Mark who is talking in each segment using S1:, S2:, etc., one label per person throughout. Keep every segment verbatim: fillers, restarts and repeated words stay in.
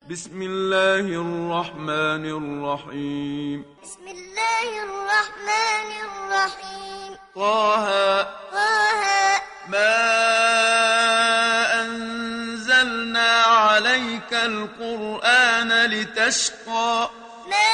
S1: بسم الله الرحمن الرحيم
S2: بسم الله الرحمن الرحيم
S1: طه
S2: طه
S1: ما أنزلنا عليك القرآن لتشقى
S2: ما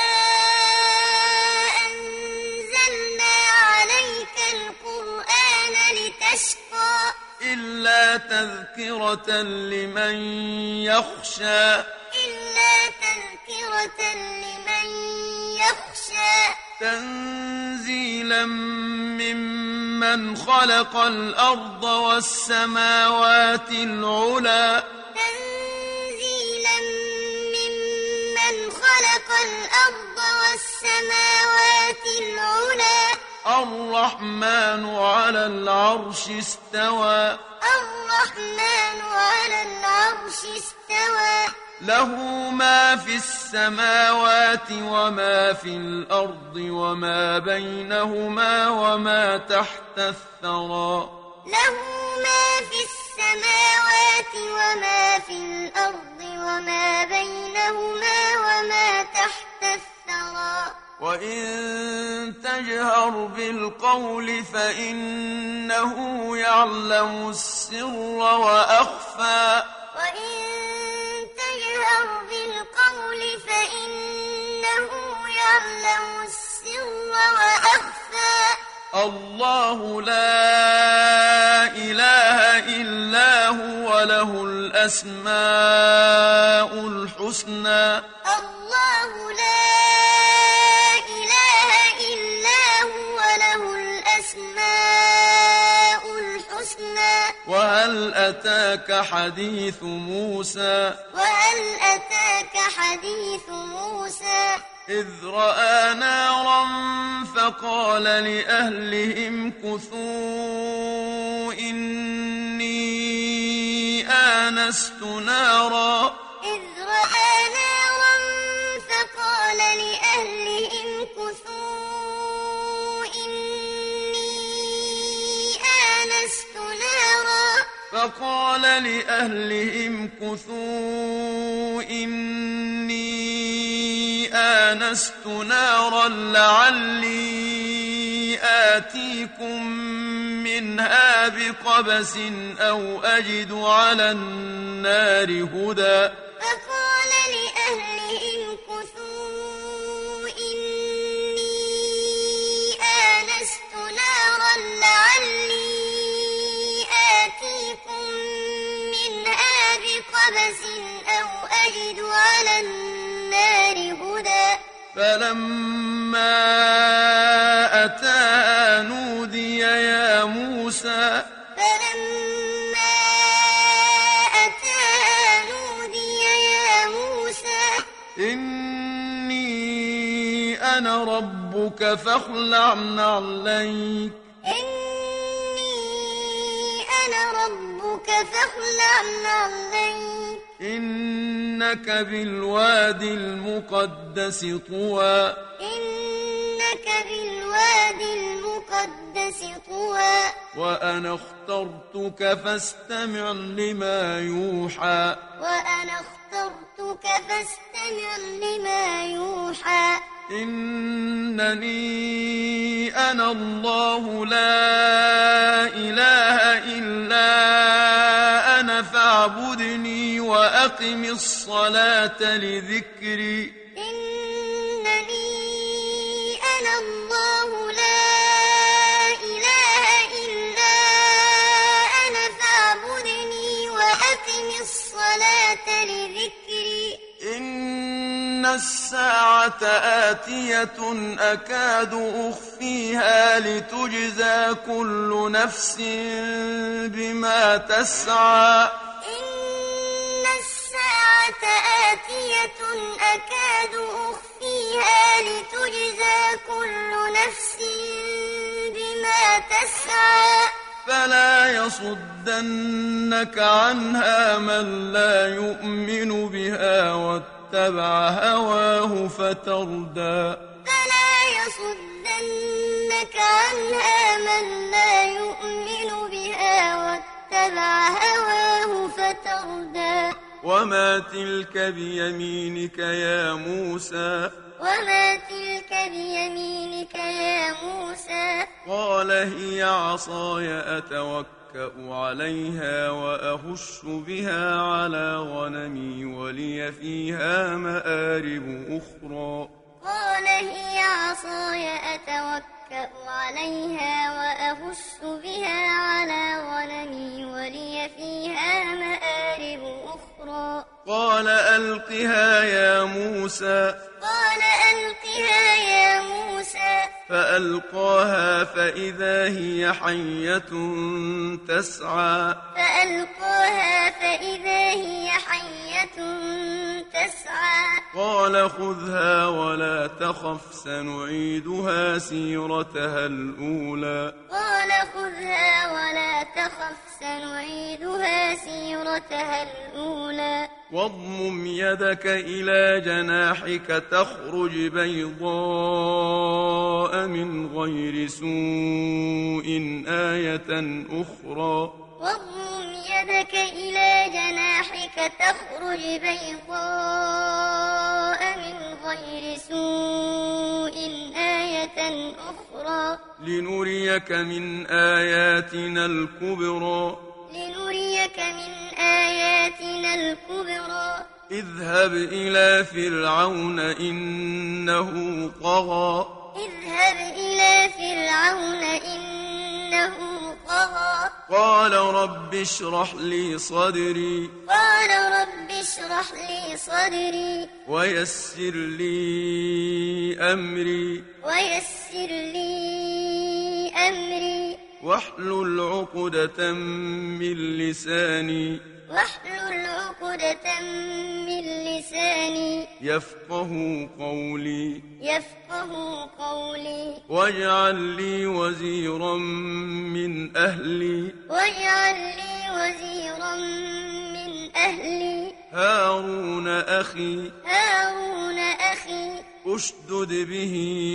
S2: أنزلنا عليك القرآن لتشقى
S1: إلا تذكرة لمن يخشى
S2: إلا تذكرة لمن يخشى
S1: تنزيلا ممن خلق الأرض والسماوات العلى
S2: تنزيلا ممن خلق الأرض والسماوات العلى
S1: الرحمن على العرش استوى
S2: الرحمن على العرش استوى
S1: له ما في السماوات وما في الأرض وما بينهما وما تحت الثرى
S2: له ما في السماوات وما في الأرض وما بينهما وما تحت الثرى
S1: وإن تجهر بالقول فإنه يعلم السر وأخفى
S2: وإن تجهر بالقول فإنه يعلم السر وأخفى
S1: الله لا إله إلا هو له الأسماء الحسنى
S2: الله لا إله إلا هو له الأسماء الحسنى
S1: وهل أتاك حديث موسى
S2: وهل أتاك حديث موسى
S1: إذ رأى نارا فقال لأهلهم كثوا إني آنست نارا
S2: إذ رأى نارا فقال لأهلهم كثوا إني آنست نارا
S1: فقال لأهلهم كثوا إني آنست نارا لعلي آتيكم منها بقبس أو أجد على النار هدى
S2: فقال لأهلهم كثوا إني آنست نارا لعلي آتيكم منها بقبس أو أجد على النار هدى
S1: فلما أتاها نودي يا موسى
S2: فلما أتاها نودي يا موسى
S1: إني أنا ربك فاخلع نعليك
S2: إني أنا ربك فاخلع نعليك
S1: إنك بالوادي المقدس طوى
S2: إنك بالوادي المقدس طوى
S1: وأنا اخترتك فاستمع لما يوحى
S2: وأنا اخترتك فاستمع لما يوحى
S1: إنني أنا الله لا إله إلا أنا فاعبدني وأقم الصلاة لذكري
S2: إنني أنا الله لا إله إلا أنا فاعبدني وأقم الصلاة لذكري
S1: إن الساعة آتية أكاد أخفيها لتجزى كل نفس بما تسعى
S2: إن الساعة آتية أكاد أخفيها لتجزى كل نفس بما تسعى
S1: فلا يصدنك عنها من لا يؤمن بها واتبع هواه فتردى
S2: فلا يصدنك عنها من لا يؤمن بها واتبع هواه فتردى
S1: وما تلك بيمينك يا موسى
S2: وما تلك بيمينك يا موسى
S1: قال هي عصاي أتوكأ عليها وأهش بها على غنمي ولي فيها مآرب أخرى
S2: قال هي عصاي أتوكأ عليها وأهش بها على غنمي ولي فيها مآرب أخرى
S1: قال ألقها يا موسى
S2: قال ألقها يا موسى
S1: فألقاها فإذا هي حية تسعى
S2: فألقاها فإذا هي حية تسعى
S1: قال خذها ولا تخف سنعيدها سيرتها الأولى
S2: قال خذها ولا تخف سنعيدها سيرتها الأولى
S1: واضمم يدك إلى جناحك تخرج بيضاء من غير سوء آية أخرى
S2: واضمم يدك إلى جناحك تخرج بيضاء من غير سوء آية أخرى
S1: لنريك من آياتنا الكبرى
S2: لنريك من آياتنا الكبرى
S1: اذهب إلى فرعون إنه طغى
S2: اذهب إلى فرعون إنه طغى
S1: قال رب اشرح لي صدري
S2: قال رب اشرح لي صدري
S1: ويسر لي أمري
S2: ويسر لي أمري
S1: واحلل عقدة من لساني
S2: واحلل عقدة من لساني
S1: يفقه قولي
S2: يفقه قولي
S1: واجعل لي وزيرا من أهلي
S2: واجعل لي وزيرا من أهلي
S1: هارون أخي
S2: هارون أخي
S1: اشدد به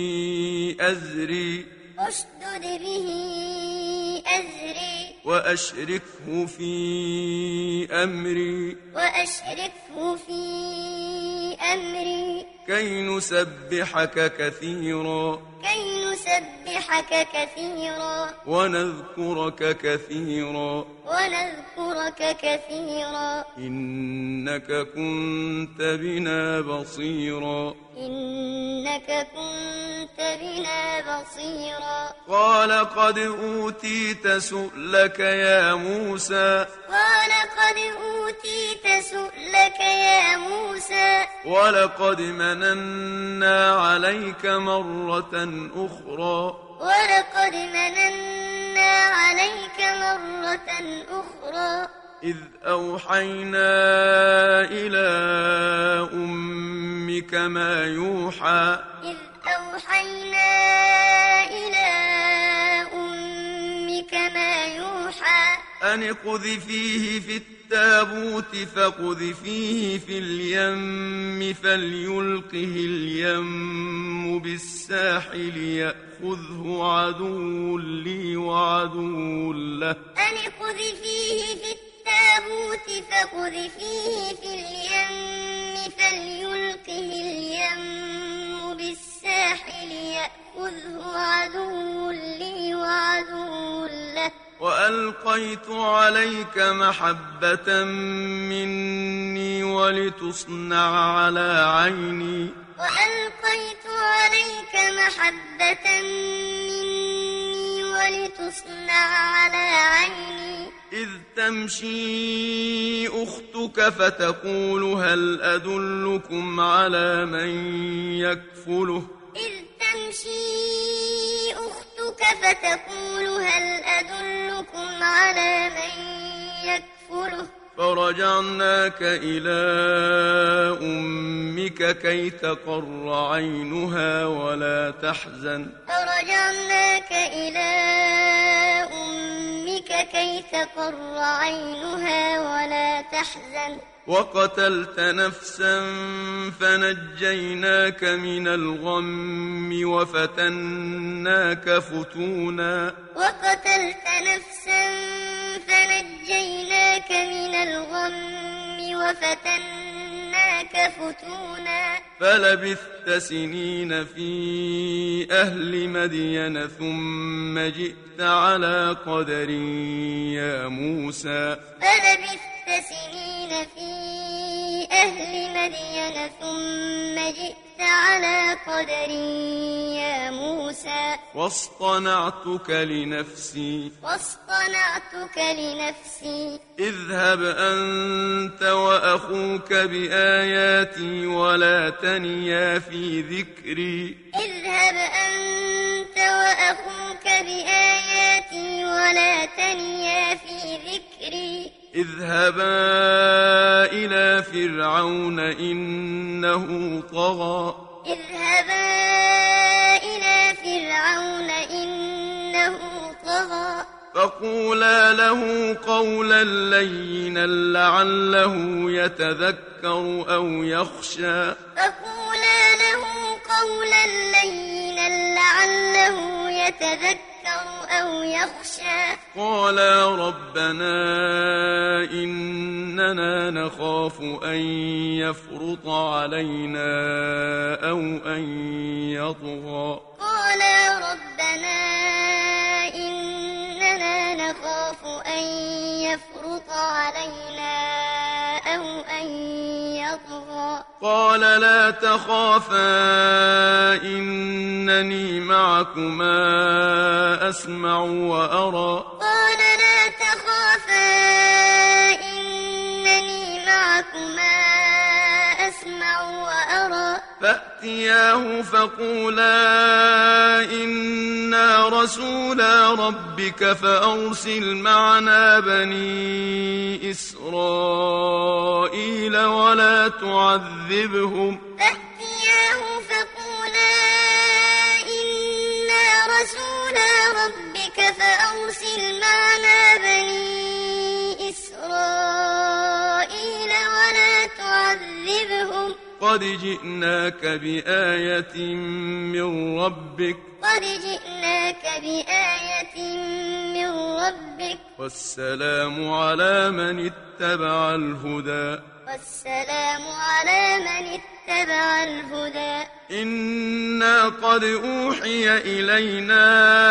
S1: أزري
S2: اشدد به أزري
S1: وأشركه في أمري
S2: وأشركه في أمري
S1: كي نسبحك كثيرا
S2: كي نسبحك كثيرا
S1: ونذكرك كثيرا
S2: ونذكرك كثيرا
S1: إنك كنت بنا بصيرا
S2: إنك كنت بنا بصيرا
S1: قال قد أوتيت سؤلك يا موسى
S2: قال قد أوتيت سؤلك يا موسى
S1: ولقد مننا عليك مرة أخرى
S2: ولقد مننا عليك مرة أخرى
S1: إذ أوحينا إلى أمك ما يوحى
S2: إذ أوحينا إلى أمك ما يوحى
S1: أن اقذفيه في التابوت فاقذفيه في اليم فليلقه اليم بالساحل يأخذه عدو لي وعدو له
S2: أن اقذفيه في التابوت فاقذفيه في اليم فليلقه اليم بالساحل يأخذه عدو لي وعدو له
S1: وألقيت عليك محبة مني ولتصنع على عيني
S2: وألقيت عليك محبة مني ولتصنع على عيني
S1: إذ تمشي أختك فتقول هل أدلكم على من يكفله
S2: إذ تمشي أختك فتقول هل أدلكم على من يكفله
S1: فرجعناك إلى أمك كي تقر عينها ولا تحزن
S2: فرجعناك إلى أمك كي تقر عينها ولا تحزن
S1: وقتلت نفسا فنجيناك من الغم وفتناك فتونا
S2: وقتلت نفسا فنجيناك من الغم وفتناك فتونا
S1: فلبثت سنين في أهل مدين ثم جئت على قدر يا موسى
S2: فلبثت سنين في أهل مدين ثم جئت على قدر يا موسى
S1: واصطنعتك لنفسي
S2: واصطنعتك لنفسي
S1: اذهب أنت وأخوك بآياتي ولا تنيا في ذكري
S2: اذهب أنت وأخوك بآياتي ولا تنيا في ذكري
S1: اذهبا إلى فرعون إنه طغى
S2: اذهبا إلى فرعون إنه طغى
S1: فقولا له قولا لينا لعله يتذكر أو يخشى
S2: فقولا له قولا لينا لعله يتذكر أو يخشى
S1: قالا ربنا إننا نخاف أن يفرط علينا أو أن يطغى
S2: قالا ربنا إننا نخاف أن يفرط علينا أو أن يطغى
S1: قال لا تخافا إنني معكما أسمع وأرى
S2: قال لا تخافا إنني معكما أسمع وأرى
S1: فأتياه فقولا إنا رسولا ربك فأرسل معنا بني إسرائيل ولا تعذبهم
S2: فأتياه فقولا إنا رسولا ربك فأرسل معنا بني إسرائيل ولا تعذبهم
S1: قد جئناك بآية من ربك
S2: قد جئناك بآية من ربك
S1: والسلام على من اتبع الهدى
S2: والسلام على من اتبع الهدى
S1: إنا قد أوحي إلينا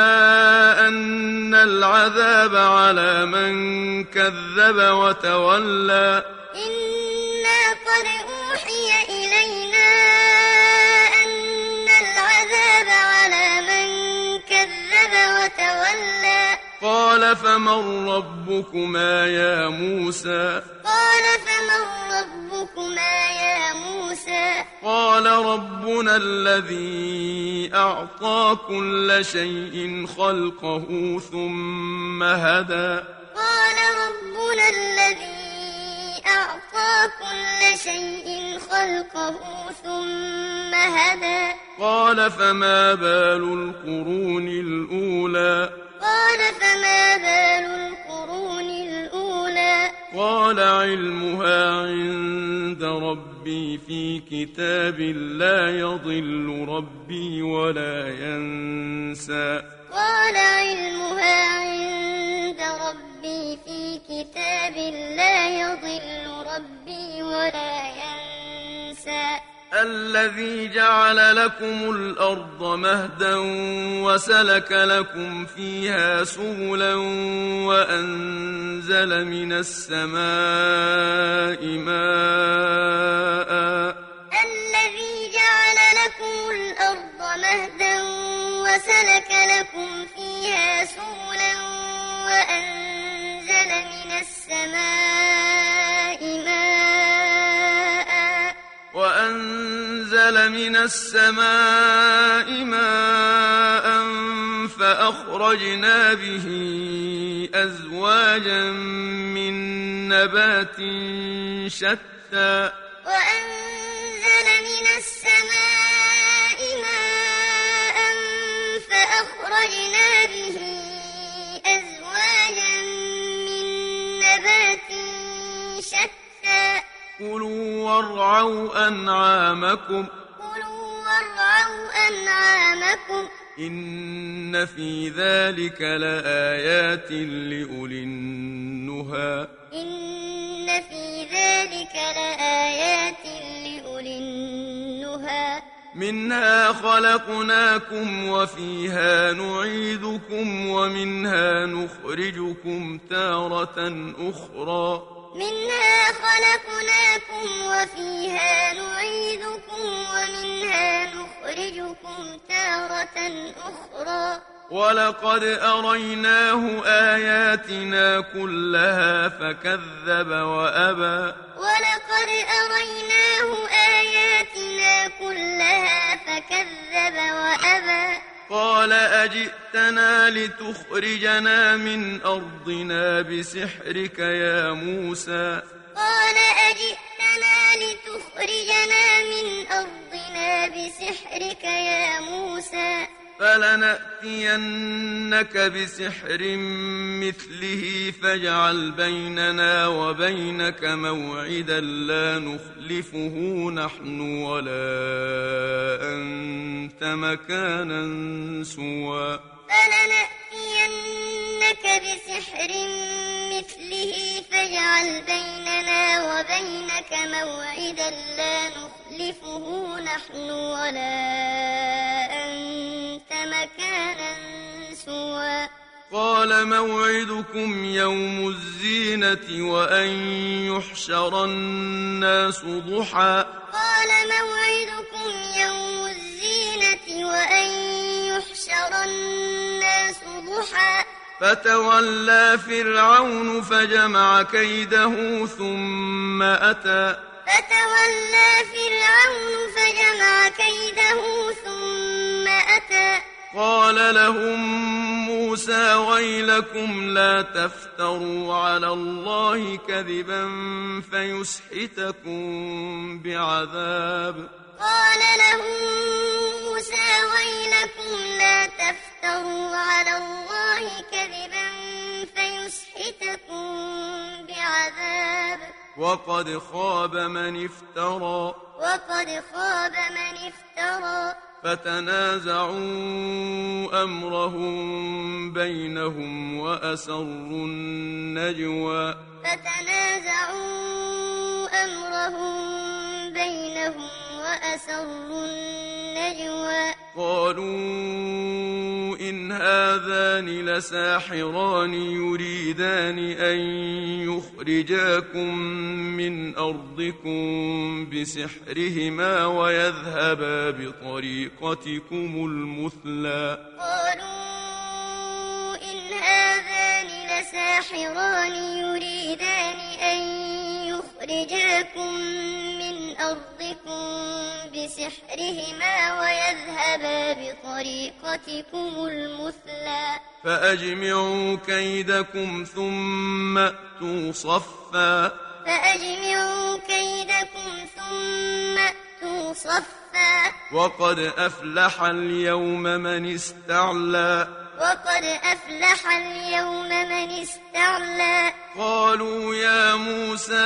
S1: أن العذاب على من كذب وتولى
S2: إنا قد أوحي إلينا أن العذاب على من كذب وتولى
S1: قال فمن ربكما يا موسى
S2: قال فمن ربكما يا موسى
S1: قال ربنا الذي أعطى كل شيء خلقه ثم هدى
S2: قال ربنا الذي أعطى كل شيء خلقه ثم هدى
S1: قال فما بال القرون الأولى
S2: قال فما بال القرون الأولى
S1: قال علمها عند ربي في كتاب لا يضل ربي ولا ينسى
S2: قال علمها عند ربي في كتاب لا يضل ربي ولا ينسى
S1: الذي جعل لكم الأرض مهدا وسلك لكم فيها سبلا وأنزل من السماء ماء
S2: الذي جعل لكم الأرض مهدا وسلك لكم فيها سبلا وأنزل من السماء ماء
S1: وأنزل من السماء ماء فأخرجنا به أزواجا من نبات شتى
S2: وأنزل من السماء ماء فأخرجنا به أزواجا من نبات شتى
S1: كلوا وارعوا أنعامكم
S2: كلوا وارعوا أنعامكم
S1: إن في ذلك لآيات لأولي النهى
S2: إن في ذلك ذلك لآيات لأولي النهى
S1: منها خلقناكم وفيها نعيدكم ومنها نخرجكم تارة أخرى
S2: منها خلقناكم وفيها نعيدكم ومنها نخرجكم تارة أخرى
S1: ولقد أريناه آياتنا كلها فكذب وأبى
S2: ولقد أريناه آياتنا كلها فكذب وأبى
S1: قال أجئتنا لتخرجنا من أرضنا بسحرك يا موسى
S2: قال أجئتنا لتخرجنا من أرضنا بسحرك يا موسى
S1: فلنأتينك بسحر مثله فاجعل بيننا وبينك موعدا لا نخلفه نحن ولا أنت مكانا سوى
S2: فلنأتينك بسحر مثله فاجعل بيننا وبينك موعدا لا نخلفه نحن ولا أنت مكانا سوى
S1: قال موعدكم يوم الزينة وأن يحشر الناس ضحى
S2: قال موعدكم يوم الزينة وأن يحشر الناس ضحى
S1: فتولى فرعون فجمع كيده ثم أتى
S2: فتولى فرعون فجمع كيده ثم أتى
S1: قال لهم موسى ويلكم لا تفتروا على الله كذبا فيسحتكم بعذاب
S2: قال لهم موسى ويلكم لا تفتروا على الله كذبا فيسحتكم بعذاب
S1: وقد خاب من افترى
S2: وقد خاب من افترى
S1: فتنازعوا أمرهم بينهم وأسروا النجوى
S2: فتنازعوا أمرهم بينهم وأسروا النجوى
S1: قالوا إن هذان لساحران يريدان أن يخرجاكم من أرضكم بسحرهما ويذهبا بطريقتكم المثلى
S2: قالوا إن هذان لساحران يريدان أن يخرجاكم من أرضكم بسحرهما ويذهبا بطريقتكم المثلى
S1: فأجمعوا كيدكم ثم أتوا صفا
S2: فأجمعوا كيدكم ثم أتوا صفا
S1: وقد أفلح اليوم من استعلى
S2: وقد أفلح اليوم من استعلى
S1: قالوا يا موسى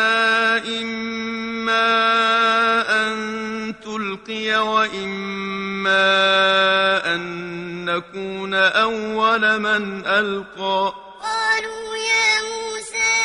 S1: إما أن تلقي وإما أن نكون أول من ألقى
S2: قالوا يا موسى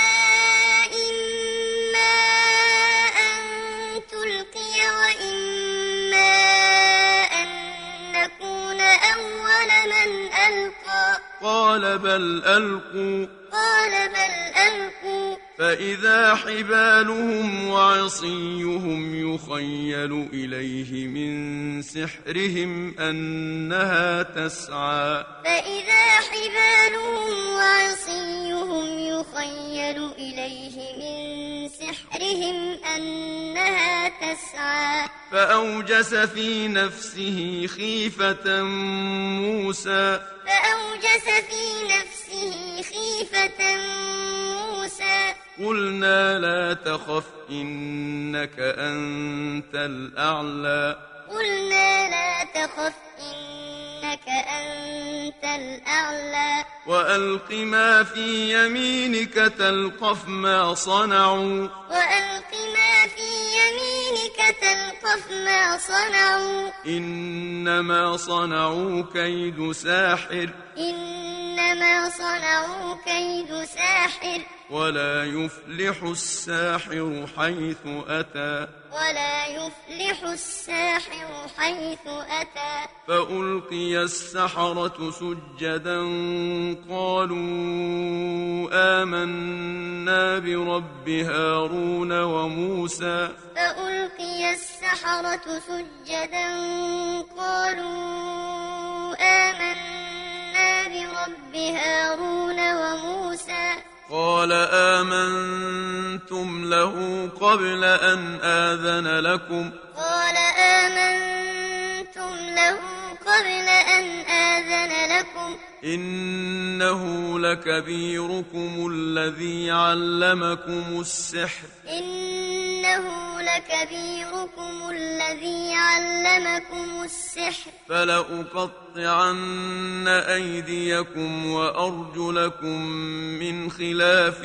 S2: إما أن تلقي وإما أن نكون أول من ألقى
S1: قال بل ألقوا
S2: قال بل ألقوا
S1: فإذا حبالهم وعصيهم يخيل إليه من سحرهم أنها تسعى
S2: فإذا حبالهم وعصيهم يخيل إليه من سحرهم أنها تسعى
S1: فأوجس في نفسه خيفة موسى
S2: فأوجس في نفسه خيفة موسى
S1: قلنا لا تخف إنك أنت الأعلى
S2: قلنا لا تخف إنك أنت الأعلى
S1: وألق ما في يمينك تلقف ما صنعوا
S2: وألق ما في يمينك تلقف ما صنعوا
S1: إنما صنعوا كيد ساحر
S2: إنما إنما صنعوا كيد ساحر
S1: ولا يفلح الساحر حيث أتى
S2: ولا يفلح الساحر حيث أتى
S1: فألقي السحرة سجدا قالوا آمنا برب هارون وموسى
S2: فألقي السحرة سجدا قالوا آمنا برب هارون وموسى
S1: قال آمنتم له قبل أن آذن لكم
S2: قال آمنتم له قبل أن آذن لكم
S1: إنه لكبيركم الذي علمكم السحر
S2: إنه لكبيركم الذي علمكم السحر
S1: فلأقطعن أيديكم وأرجلكم من خلاف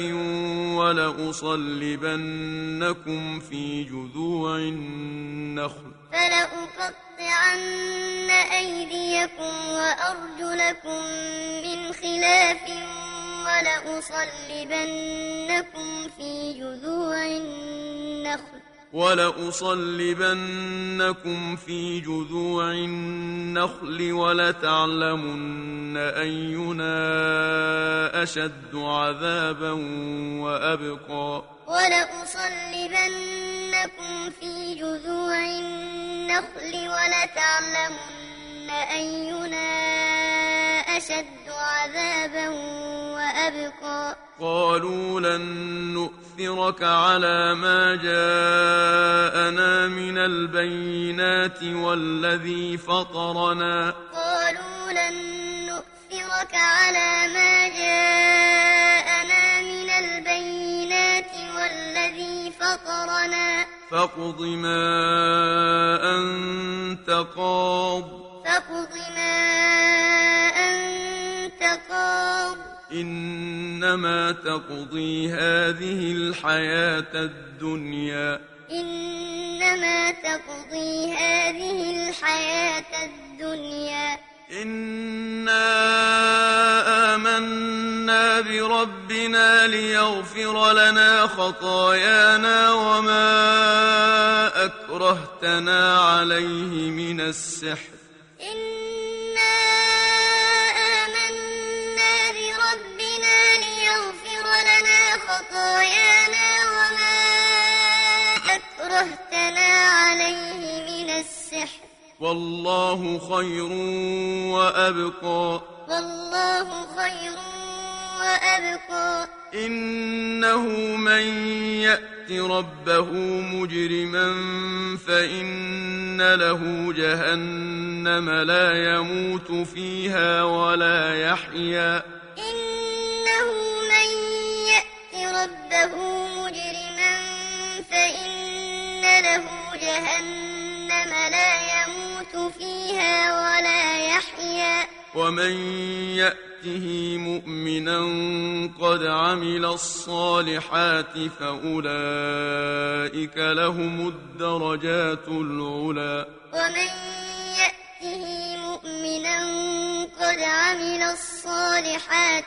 S1: ولأصلبنكم في جذوع النخل
S2: فلأقطعن أيديكم وأرجلكم من خلاف ولأصلبنكم في جذوع النخل
S1: ولأصلبنكم في جذوع النخل ولتعلمن أينا أشد عذابا وأبقى
S2: ولأصلبنكم في جذوع النخل ولتعلمن أينا أشد عذابا وأبقى
S1: قالوا لن نؤثرك على ما جاءنا من البينات والذي فطرنا
S2: قالوا لن نؤثرك على ما جاءنا من البينات والذي فطرنا
S1: فاقض ما أنت قاض
S2: فاقض ما أنت قاض
S1: إنما تقضي هذه الحياة الدنيا
S2: إنما تقضي هذه الحياة الدنيا
S1: إنا آمنا بربنا ليغفر لنا خطايانا وما أكرهتنا عليه من السحر
S2: إنا آمنا بربنا ليغفر لنا خطايانا وما أكرهتنا عليه من السحر
S1: والله خير وأبقى
S2: والله خير وأبقى
S1: إنه من يأت ربه مجرما فإن له جهنم لا يموت فيها ولا يحيا
S2: إنه من يأت ربه مجرما فإن له جهنم لا يموت فيها ولا يحيا
S1: ومن يأته مؤمنا قد عمل الصالحات فأولئك لهم الدرجات العلى
S2: ومن يأته مؤمنا قد عمل الصالحات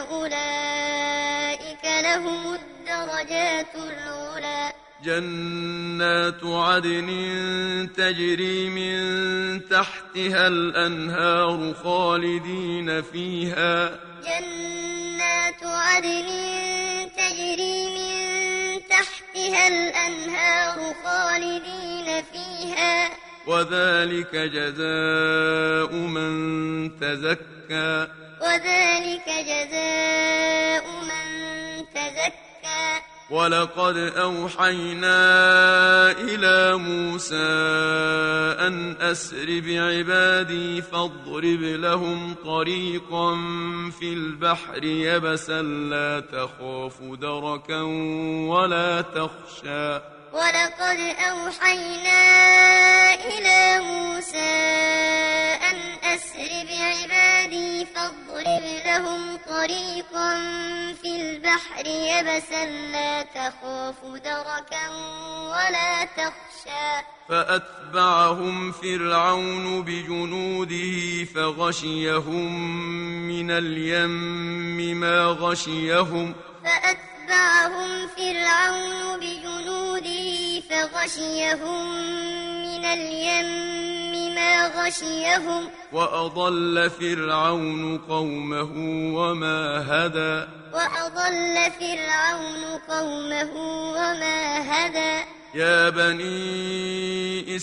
S2: فأولئك لهم الدرجات العلى
S1: جنات عدن تجري من تحتها الأنهار خالدين فيها
S2: جنات عدن تجري من تحتها الأنهار خالدين فيها
S1: وذلك جزاء من تزكى
S2: وذلك جزاء من تزكى
S1: ولقد أوحينا إلى موسى أن أسر بعبادي فاضرب لهم طريقا في البحر يبسا لا تخاف دركا ولا تخشى
S2: ولقد أوحينا إلى موسى أن أسر بعبادي فاضرب لهم طريقا في البحر البحر يبسا لا تخاف دركا ولا تخشى
S1: فأتبعهم فرعون بجنوده فغشيهم من اليم ما غشيهم
S2: فأتبعهم فرعون بجنوده فغشيهم من اليم ما غشيهم
S1: وأضل فرعون قومه وما هدى
S2: وأضل فرعون قومه وما هدى
S1: يا بني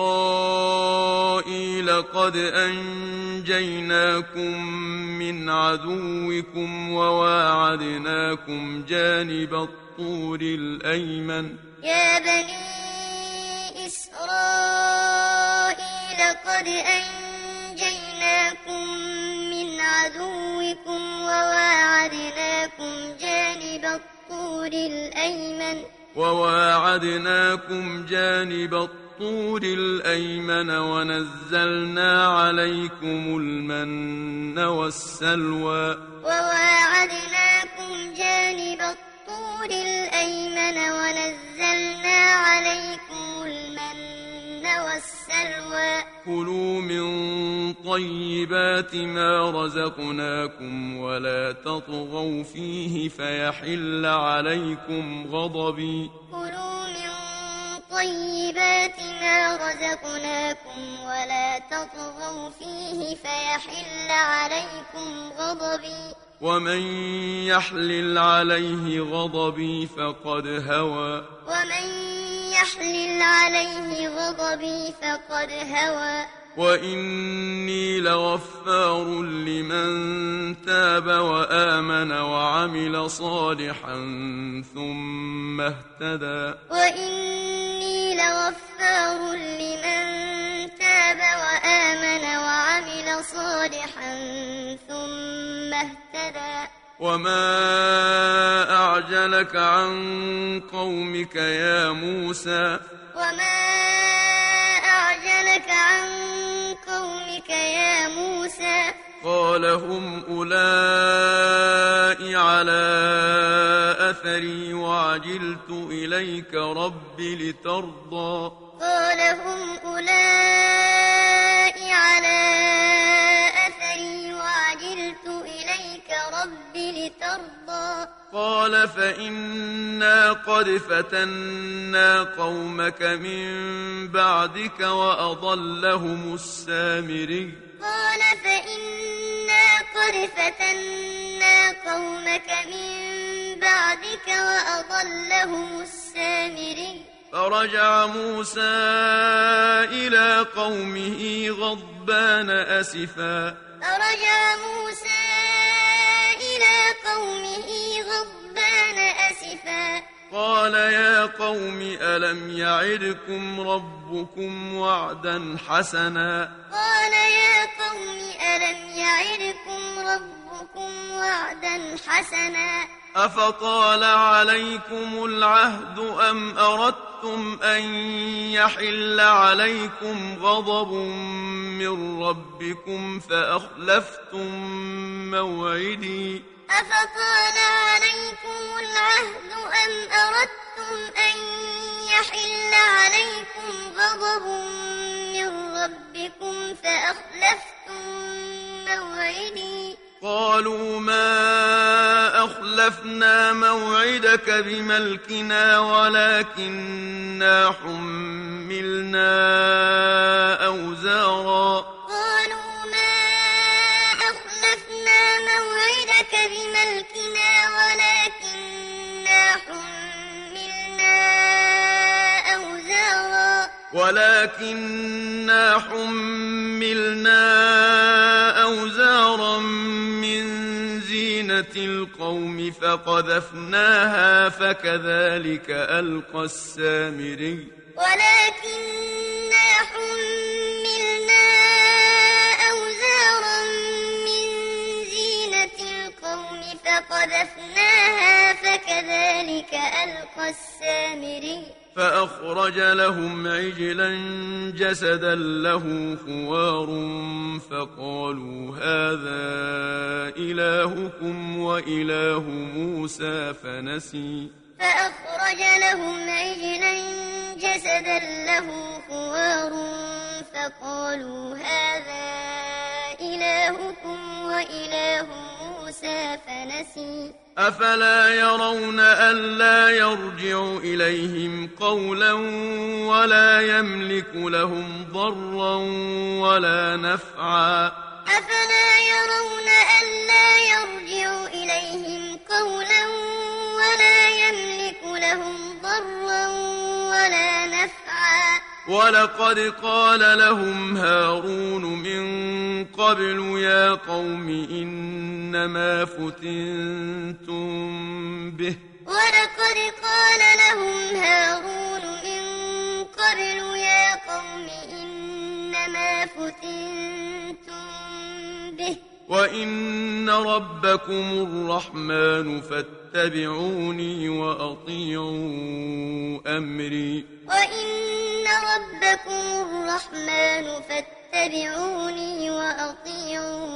S1: إسرائيل قد أنجيناكم من عدوكم وواعدناكم جانب الطور الأيمن
S2: يا بني إسرائيل قد أنجيناكم من عدوكم وواعدناكم جانب الطور الأيمن
S1: وواعدناكم جانب الطور الأيمن ونزلنا عليكم المن والسلوى
S2: وواعدناكم جانب الطور الأيمن ونزلنا عليكم المن والسلوى
S1: كلوا من طيبات ما رزقناكم ولا تطغوا فيه فيحل عليكم غضبي
S2: كلوا من طيبات ما رزقناكم ولا تطغوا فيه فيحل عليكم غضبي
S1: ومن يحلل عليه غضبي فقد هوى
S2: ومن يحلل عليه غضبي فقد هوى
S1: وإني لغفار لمن تاب وآمن وعمل صالحا ثم اهتدى
S2: وإني لغفار لمن تاب وآمن وعمل صالحا ثم اهتدى
S1: وما أعجلك عن قومك يا موسى
S2: وما أعجلك عن قومك يا موسى
S1: قال هم أولئك على أثري وعجلت إليك رب لترضى
S2: قال هم أولئك على أثري وعجلت إليك رب لترضى
S1: قال فإنا قد فتنا قومك من بعدك وأضلهم السامري
S2: قال فإنا قد فتنا قومك من بعدك وأضلهم السامري
S1: فرجع موسى إلى قومه غضبان أسفا
S2: فرجع موسى إلى قومه غضبان أسفا
S1: قال يا قوم ألم يعدكم ربكم وعدا حسنا
S2: قال يا قوم ألم يعدكم ربكم وعدا حسنا
S1: أفطال عليكم العهد أم أردتم أن يحل عليكم غضب من ربكم فأخلفتم موعدي
S2: أفطال عليكم العهد أم أردتم أن يحل عليكم غضب من ربكم فأخلفتم موعدي
S1: قالوا ما أخلفنا موعدك بملكنا ولكننا حملنا أوزارا
S2: قالوا ما أخلفنا موعدك بملكنا ولكننا حملنا أوزارا
S1: ولكننا حملنا أوزارا من زينة القوم فقذفناها فكذلك ألقى السامري
S2: ولكننا حملنا أوزارا من زينة القوم فقذفناها فكذلك ألقى السامري
S1: فأخرج لهم عجلا جسدا له خوار فقالوا هذا إلهكم وإله موسى فنسي
S2: فأخرج لهم عجلا جسدا له خوار فقالوا هذا إلهكم وإله موسى فنسي
S1: أفلا يرون ألا يرجع إليهم قولا ولا يملك لهم ضرا ولا نفعا
S2: أفلا يرون ألا يرجع إليهم قولا ولا يملك لهم ضرا ولا نفعا
S1: ولقد قال لهم هارون من قبل يا قوم إنما فتنتم به
S2: ولقد قال لهم هارون من قبل يا قوم إنما فتنتم به
S1: وإن ربكم الرحمن فاتبعوني وأطيعوا أمري
S2: وإن ربكم الرحمن فاتبعوني وأطيعوا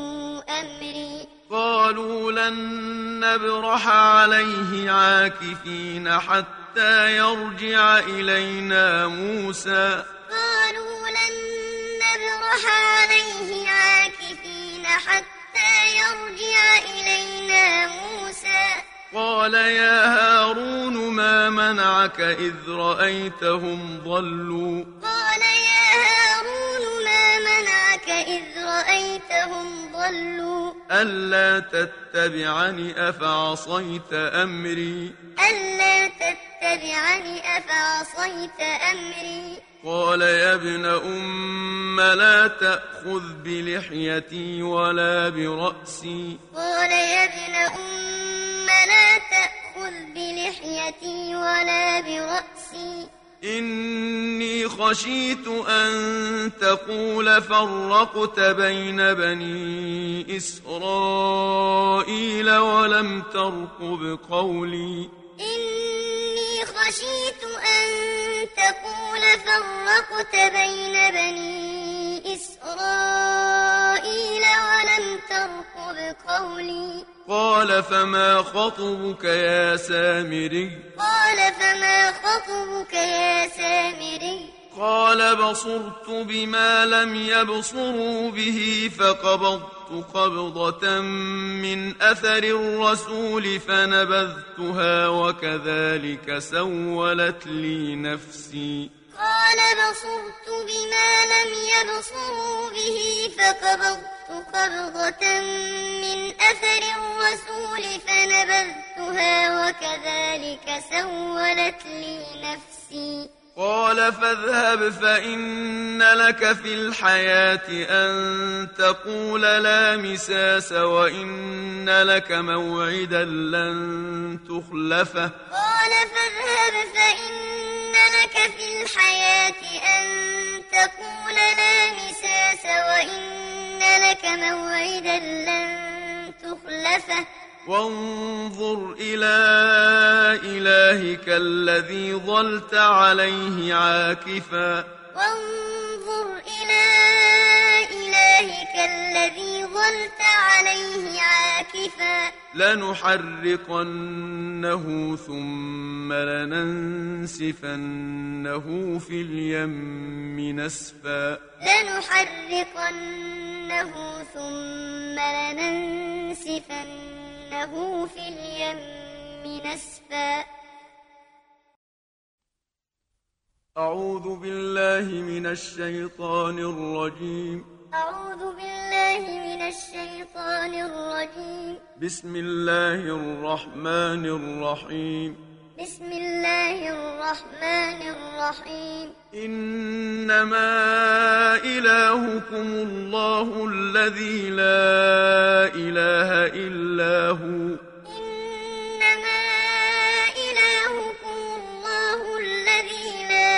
S2: أمري
S1: قالوا لن نبرح عليه عاكفين حتى يرجع إلينا موسى
S2: قالوا لن نبرح عليه عاكفين حتى يرجع إلينا موسى
S1: قال يا هارون ما منعك إذ رأيتهم ضلوا
S2: قال يا هارون ما منعك إذ رأيتهم ضلوا
S1: ألا تتبعني أفعصيت أمري
S2: ألا تتبعني أفعصيت أمري
S1: قال يا ابن أم لا تأخذ بلحيتي ولا برأسي
S2: قال يا ابن أم لا تأخذ بلحيتي ولا برأسي
S1: إني خشيت أن تقول فرقت بين بني إسرائيل ولم ترقب قولي
S2: إني خشيت أن تقول فرقت بين بني إسرائيل ولم ترقب قولي
S1: قال فما خطبك يا سامري
S2: قال فما خطبك يا سامري
S1: قال بصرت بما لم يبصروا به فقبضت قبضة من أثر الرسول فنبذتها وكذلك سولت لي نفسي
S2: قال بصرت بما لم يبصروا به فقبضت قبضة من أثر الرسول فنبذتها وكذلك سولت لي نفسي
S1: قال فاذهب فإن لك في الحياة أن تقول لا مساس وإن لك موعدا لن تخلفه
S2: قال فاذهب فإن لك في الحياة أن تقول لا مساس وإن لك موعدا لن تخلفه
S1: وانظر إلى إلهك الذي ظلت عليه عاكفا
S2: وانظر إلى إلهك الذي ظلت عليه عاكفا
S1: لنحرقنه ثم لننسفنه في اليم نسفا
S2: لنحرقنه ثم لننسفنه في اليم نسفا
S1: أعوذ بالله من الشيطان الرجيم
S2: أعوذ بالله من الشيطان الرجيم
S1: بسم الله الرحمن الرحيم
S2: بسم الله الرحمن الرحيم
S1: إنما إلهكم الله الذي لا إله إلا هو
S2: إنما إلهكم الله الذي لا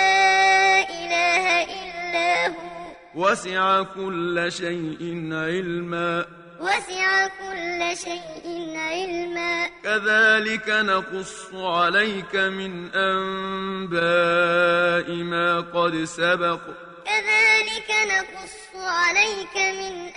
S2: إله إلا هو
S1: وسع كل شيء علما
S2: وسع كل شيء علما
S1: كذلك نقص عليك من أنباء ما قد سبق
S2: كذلك نقص عليك من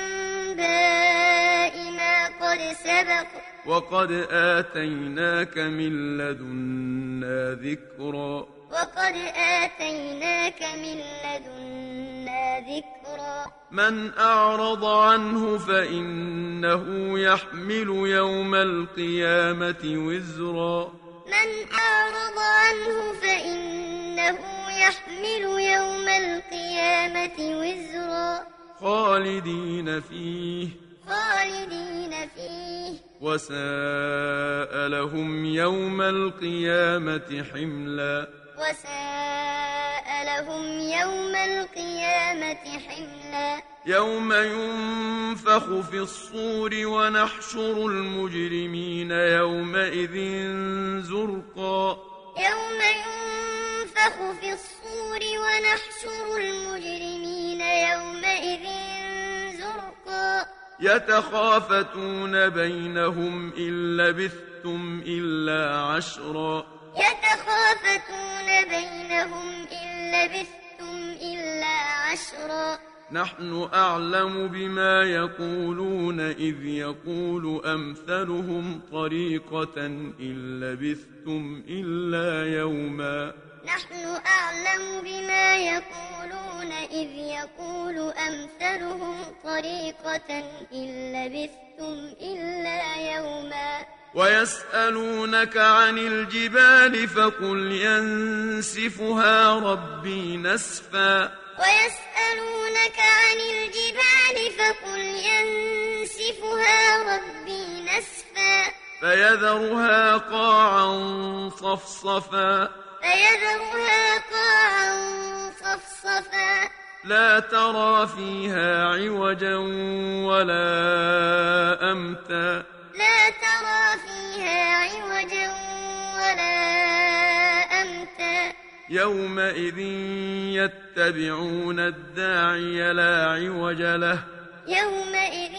S2: أنباء ما قد سبق
S1: وقد آتيناك من لدنا ذكرا
S2: وقد آتيناك من لدنا ذكرا
S1: من أعرض عنه فإنه يحمل يوم القيامة وزرا
S2: من أعرض عنه فإنه يحمل يوم القيامة وزرا
S1: خالدين فيه
S2: خالدين فيه
S1: وساء لهم يوم القيامة حملا
S2: وساء لهم يوم القيامة حملا
S1: يوم ينفخ في الصور ونحشر المجرمين يومئذ زرقا
S2: يوم ينفخ في الصور ونحشر المجرمين يومئذ زرقا
S1: يتخافتون بينهم إن لبثتم إلا عشرا
S2: يتخافتون بينهم إن لبثتم إلا عشرا
S1: نحن أعلم بما يقولون إذ يقول أمثلهم طريقة إن لبثتم إلا يوما
S2: نحن أعلم بما يقولون إذ يقول أمثلهم طريقة إن لبثتم إلا يوما
S1: ويسألونك عن الجبال فقل ينسفها ربي نسفا
S2: ويسألونك عن الجبال فقل ينسفها ربي نسفا
S1: فيذرها قاعا صفصفا
S2: فيذرها قاعا صفصفا
S1: لا ترى فيها عوجا ولا أمتا
S2: لا ترى فيها عوجا ولا أمتا
S1: يومئذ يتبعون الداعي لا عوج له
S2: يومئذ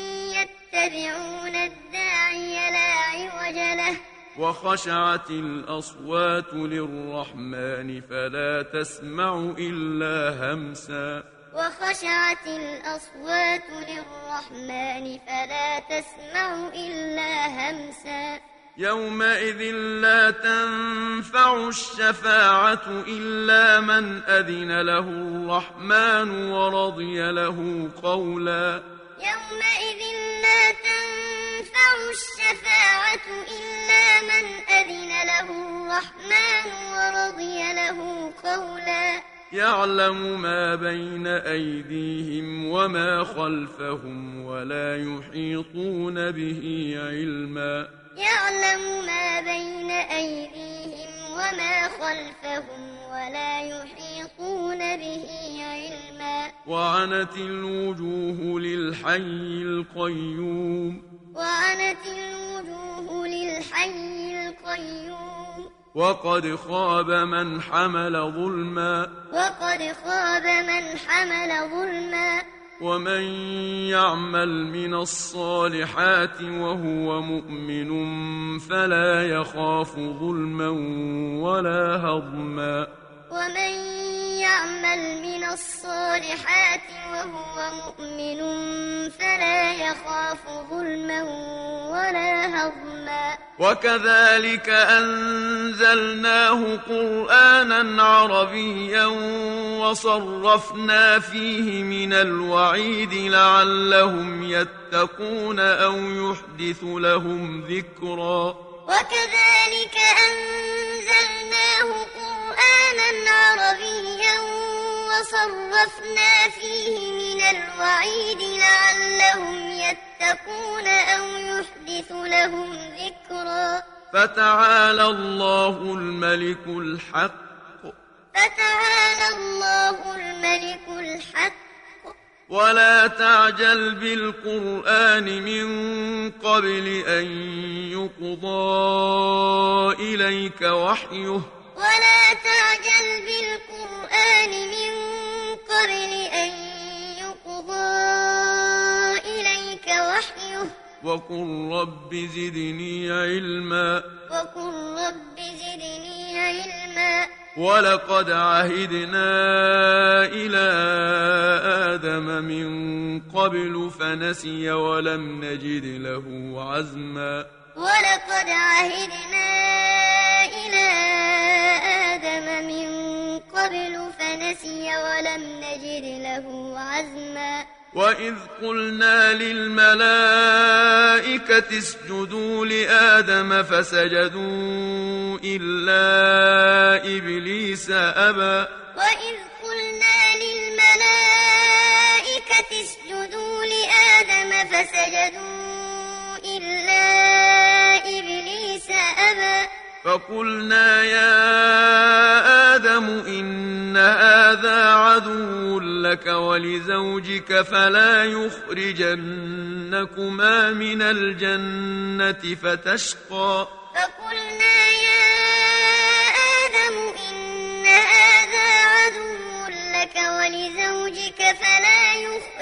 S2: يتبعون الداعي لا عوج له
S1: وخشعت الأصوات للرحمن فلا تسمع إلا همسا
S2: وخشعت الأصوات للرحمن فلا تسمع إلا همسا
S1: يومئذ لا تنفع الشفاعة إلا من أذن له الرحمن ورضي له قولا
S2: يومئذ لا تنفع الشفاعة إلا من أذن له الرحمن ورضي له قولا
S1: يعلم ما بين أيديهم وما خلفهم ولا يحيطون به علما
S2: يعلم ما بين أيديهم وما خلفهم ولا يحيطون به علما
S1: وعنت الوجوه للحي القيوم
S2: وعنت الوجوه للحي القيوم
S1: وقد خاب من حمل ظلما
S2: وقد خاب من حمل ظلما
S1: ومن يعمل من الصالحات وهو مؤمن فلا يخاف ظلما ولا هضما
S2: ومن يعمل من الصالحات وهو مؤمن فلا يخاف ظلما ولا هضما
S1: وكذلك أنزلناه قرآنا عربيا وصرفنا فيه من الوعيد لعلهم يتقون أو يحدث لهم ذكرا
S2: وكذلك أنزلناه قرآنا عربيا وصرفنا فيه من الوعيد لعلهم يتقون أو يحدث لهم ذكرا
S1: فتعالى الله الملك الحق
S2: فتعالى الله الملك الحق
S1: ولا تعجل بالقرآن من قبل أن يقضى إليك وحيه
S2: ولا تعجل بالقرآن من قبل أن يقضى إليك
S1: وقل رب زدني علما
S2: وقل رب زدني علما
S1: ولقد عهدنا إلى آدم من قبل فنسي ولم نجد له عزما
S2: ولقد عهدنا إلى آدم من قبل فنسي ولم نجد له عزما
S1: وإذ قلنا للملائكة اسجدوا لآدم فسجدوا إلا إبليس أبى
S2: وإذ قلنا للملائكة اسجدوا لآدم فسجدوا إلا إبليس أبى
S1: فقلنا يا آدم إن هذا عدو لك ولزوجك فلا يخرجنكما من الجنة فتشقى
S2: فقلنا يا آدم إن هذا عدو لك ولزوجك فلا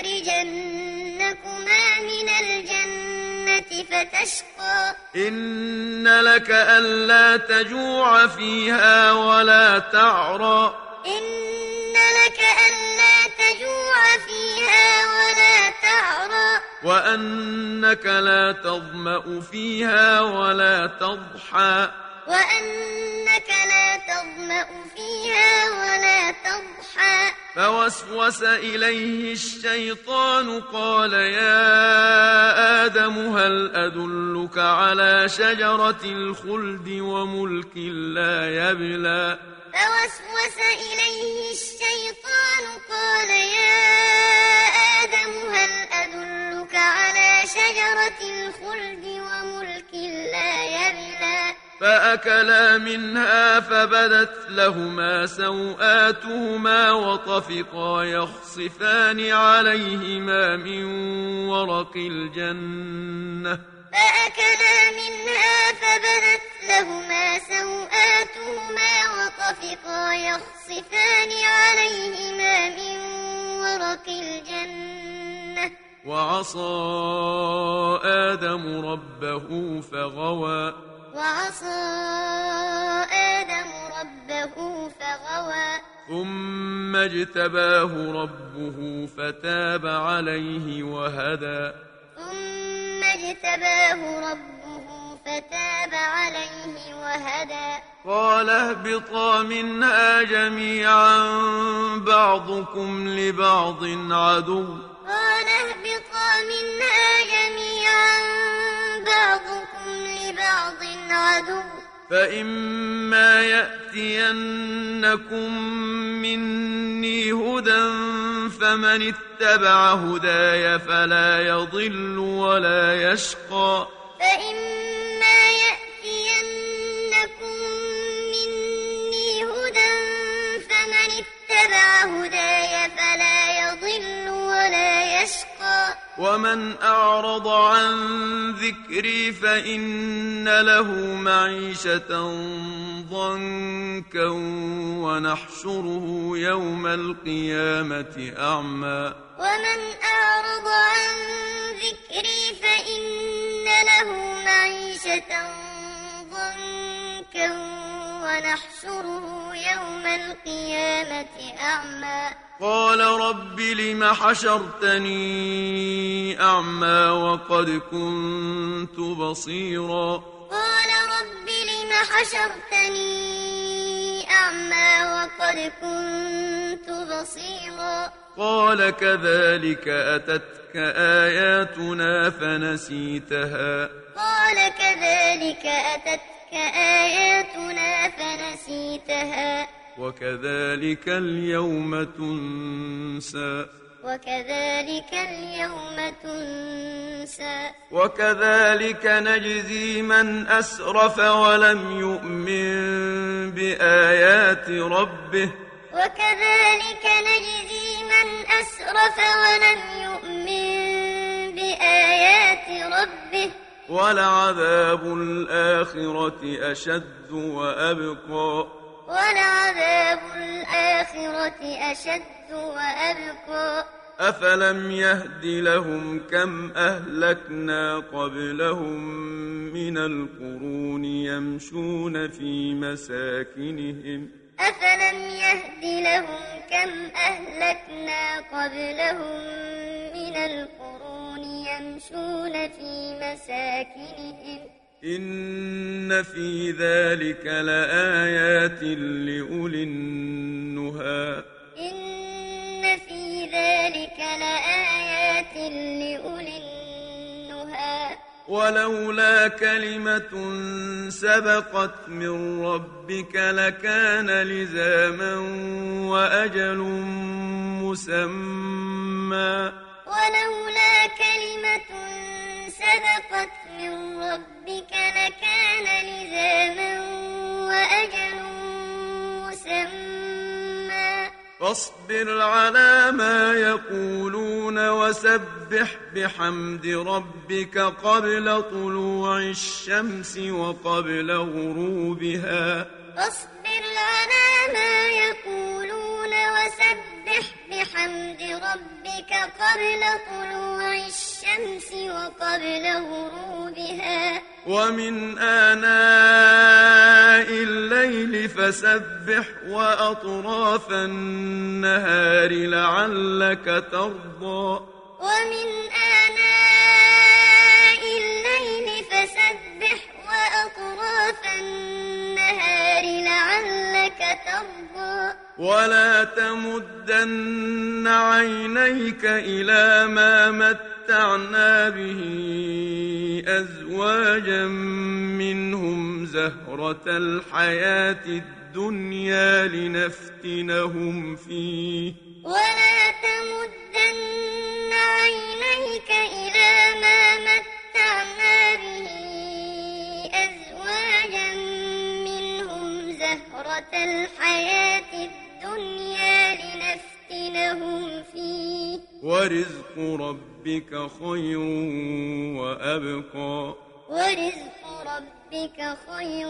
S2: يخرجنكما من الجنة فتشقى
S1: إن لك ألا تجوع فيها ولا تعرى
S2: إن لك ألا تجوع فيها ولا تعرى
S1: وأنك لا تظمأ فيها ولا تضحى
S2: وأنك لا تظمأ فيها ولا تضحى
S1: فوسوس إليه الشيطان قال يا آدم هل أدلك على شجرة الخلد وملك لا يبلى
S2: فوسوس إليه الشيطان قال يا آدم هل أدلك على شجرة الخلد وملك لا يبلى
S1: فأكلا منها فبدت لهما سوآتهما وطفقا يخصفان عليهما من ورق الجنة
S2: فأكلا منها فبدت لهما سوآتهما وطفقا يخصفان عليهما من ورق الجنة
S1: وعصى آدم ربه فغوى
S2: وعصى آدم ربه فغوى
S1: ثم اجتباه ربه فتاب عليه وهدى
S2: ثم اجتباه ربه فتاب عليه وهدى
S1: قال اهبطا منها جميعا بعضكم لبعض عدو
S2: قال اهبطا منها جميعا بعضكم لبعض عدو
S1: فإما يأتينكم مني هدى فمن اتبع هداي فلا يضل ولا يشقى
S2: فإما يأتينكم مني هدى فمن اتبع هداي فلا يضل ولا يشقى
S1: ومن أعرض عن ذكري فإن له معيشة ضنكا ونحشره يوم القيامة أعمى
S2: ومن أعرض عن ذكري فإن له معيشة ضنكا ونحشره يوم القيامة أعمى
S1: قال رب لم حشرتني أعمى وقد كنت بصيرا
S2: قال رب لم حشرتني أعمى وقد كنت بصيرا
S1: قال كذلك أتتك آياتنا فنسيتها
S2: قال كذلك أتتك آياتنا فنسيتها
S1: وكذلك اليوم تنسى
S2: وكذلك اليوم تنسى
S1: وكذلك نجزي من أسرف ولم يؤمن بآيات ربه
S2: وكذلك نجزي من أسرف ولم يؤمن بآيات ربه
S1: ولعذاب الآخرة أشد وأبقى
S2: ولعذاب الآخرة أشد وأبقى
S1: أفلم يهد لهم كم أهلكنا قبلهم من القرون يمشون في مساكنهم
S2: أفلم يهد لهم كم أهلكنا قبلهم من القرون يمشون في مساكنهم
S1: إن في ذلك لآيات لأولي النهى
S2: إن في ذلك لآيات لأولي النهى
S1: ولولا كلمة سبقت من ربك لكان لزاما وأجل مسمى
S2: ولولا كلمة سبقت من ربك لكان لزاما وأجل مسمى
S1: فاصبر على ما يقولون وسبح بحمد ربك قبل طلوع الشمس وقبل غروبها
S2: فاصبر على ما يقولون وسبح بحمد ربك قبل طلوع الشمس وقبل غروبها
S1: ومن آناء الليل فسبح وأطراف النهار لعلك ترضى
S2: ومن آناء الليل فسبح وأطراف النهار لعلك ترضى
S1: ولا تمدن عينيك إلى ما متعنا به أزواجا منهم زهرة الحياة الدنيا لنفتنهم فيه
S2: ولا تمدن عينيك إلى ما متعنا به أزواجا منهم زهرة الحياة الدنيا لنفتنهم فيه
S1: ورزق ربك خير وأبقى
S2: ورزق ربك خير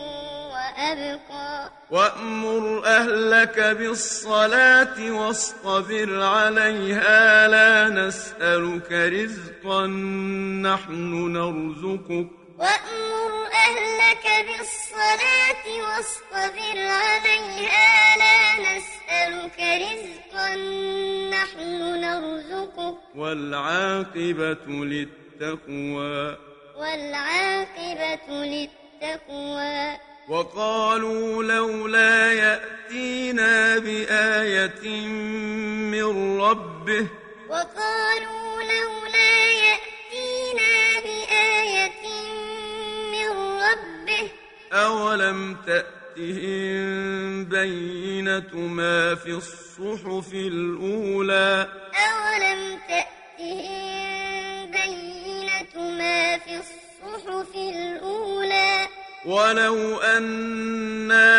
S2: وأبقى
S1: وأمر أهلك بالصلاة واصطبر عليها لا نسألك رزقا نحن نرزقك
S2: وأمر أهلك بالصلاة واصطبر عليها لا نسألك رزقا نحن نرزقك
S1: والعاقبة للتقوى
S2: والعاقبة للتقوى
S1: وقالوا لولا يأتينا بآية من ربه
S2: وقالوا لولا يأتينا بآية من ربه
S1: أولم تأتهم بينة ما في الصحف الأولى
S2: أولم تأتهم بينة ما في الصحف الأولى
S1: ولو أنا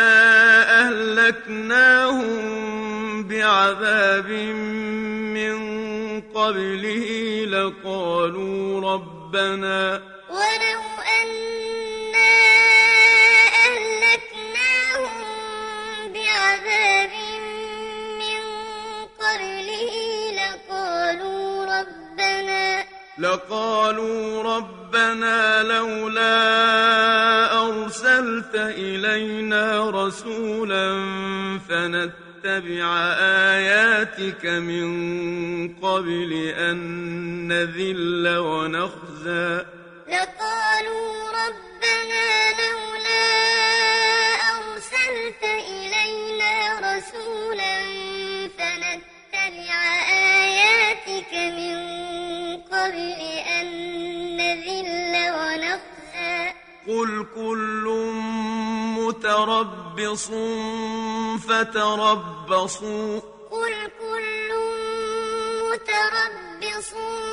S1: أهلكناهم بعذاب من قبله لقالوا ربنا
S2: ولو أنا أهلكناهم بعذاب من قبله لقالوا ربنا
S1: لقالوا ربنا لولا أرسلت إلينا رسولا فنتبع آياتك من قبل أن نذل ونخزى
S2: لقالوا ربنا لولا أرسلت إلينا رسولا فنتبع آياتك من قبل أن نذل ونخزى
S1: قل كل متربص فتربصوا
S2: قل كل متربص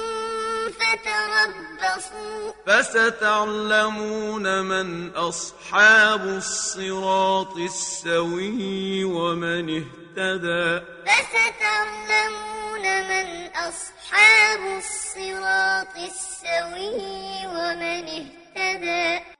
S2: فتربصوا
S1: فستعلمون من أصحاب الصراط السوي ومن اهتدى
S2: فستعلمون من أصحاب الصراط السوي ومن اهتدى